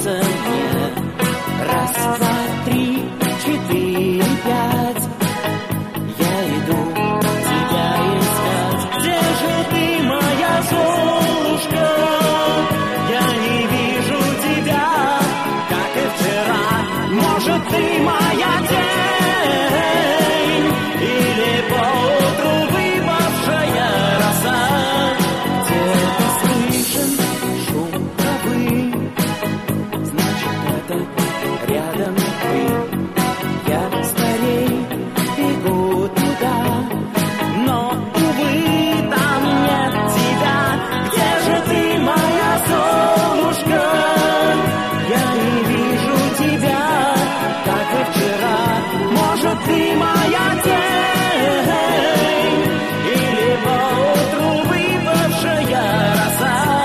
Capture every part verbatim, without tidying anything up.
солнца нет. Раз, два, три, четыре, пять. Я иду тебя искать. Где же ты, моя Золушка? Я не вижу тебя, как и вчера. Может, ты моя тень или поутру выпавшая роса? Где-то слышен шум травы, значит, это рядом ты. Я скорей бегу туда, но, увы, там нет тебя. Где же ты, моя Золушка? Я не вижу тебя, как и вчера. Может, ты моя тень или поутру выпавшая роса?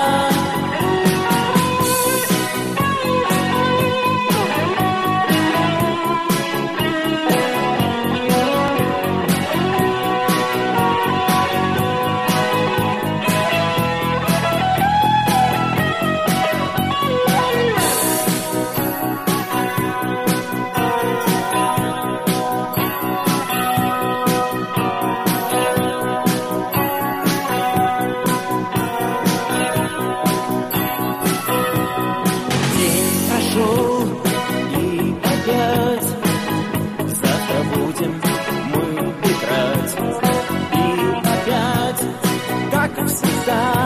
День прошел, и опять завтра будем мы играть. И опять, как всегда,